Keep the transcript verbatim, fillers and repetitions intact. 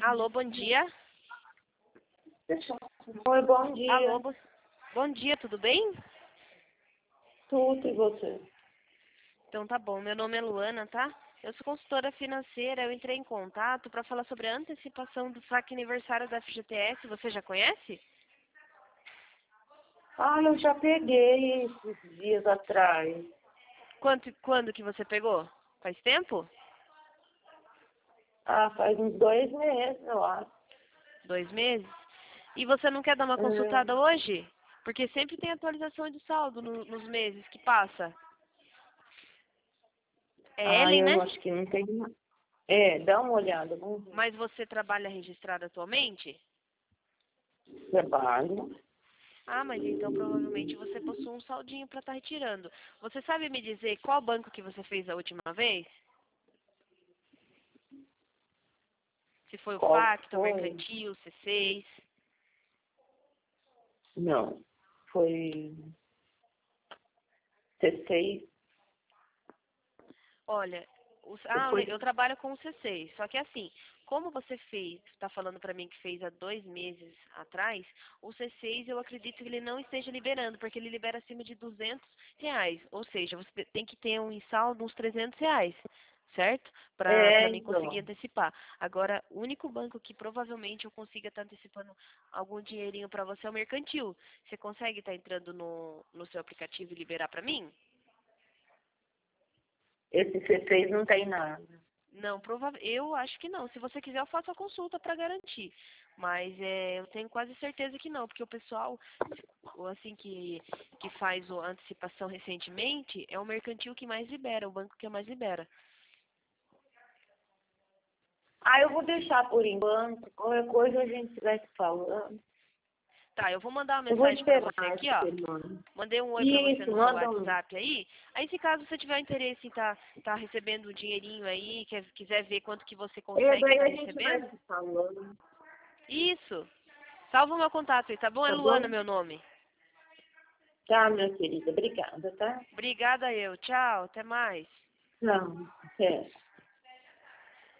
Alô, bom dia. Oi, bom dia. Alô, bo... bom dia, tudo bem? Tudo e você? Então tá bom, meu nome é Luana, tá? Eu sou consultora financeira, eu entrei em contato para falar sobre a antecipação do saque aniversário da F G T S, você já conhece? Ah, eu já peguei esses dias atrás. Quanto, quando que você pegou? Faz tempo? Ah, faz uns dois meses, eu acho. Dois meses? E você não quer dar uma Hum. consultada hoje? Porque sempre tem atualização de saldo no- nos meses que passa. É Ah, Ellen, eu né? acho que não tem nada. É, dá uma olhada, vamos ver. Mas você trabalha registrado atualmente? Trabalho. Ah, mas então provavelmente você possui um saldinho para estar retirando. Você sabe me dizer qual banco que você fez a última vez? Se foi o Qual Facto, o foi? Mercantil, o C seis? Não. Foi C seis. Olha, os- ah, Foi. eu trabalho com o C seis, só que assim, como você fez, está falando para mim que fez há dois meses atrás, o C seis eu acredito que ele não esteja liberando, porque ele libera acima de duzentos reais, ou seja, você tem que ter um em saldo uns trezentos reais, certo? Para para É, mim conseguir então. antecipar. Agora, o único banco que provavelmente eu consiga estar antecipando algum dinheirinho para você é o Mercantil. Você consegue estar entrando no, no seu aplicativo e liberar para mim? Esse C seis não tem nada. Não, prova eu acho que não. Se você quiser, eu faço a consulta para garantir. Mas é, eu tenho quase certeza que não, porque o pessoal, o assim que, que faz a antecipação recentemente, é o mercantil que mais libera, o banco que mais libera. Ah, eu vou deixar por enquanto. Qualquer coisa a gente vai se falando. Tá, eu vou mandar uma Eu vou mensagem para esperar você aqui, essa ó. semana. Mandei um oi para você Isso, no seu manda um. WhatsApp aí. Aí, se caso você tiver interesse em tá, tá recebendo um dinheirinho aí, quer, quiser ver quanto que você E consegue daí estar a gente vai recebendo, se falando. isso. Salva o meu contato aí, tá bom? É Tá Luana bom? meu nome. Tá, minha querida. Obrigada, tá? Obrigada eu. Tchau, até mais. Não, até.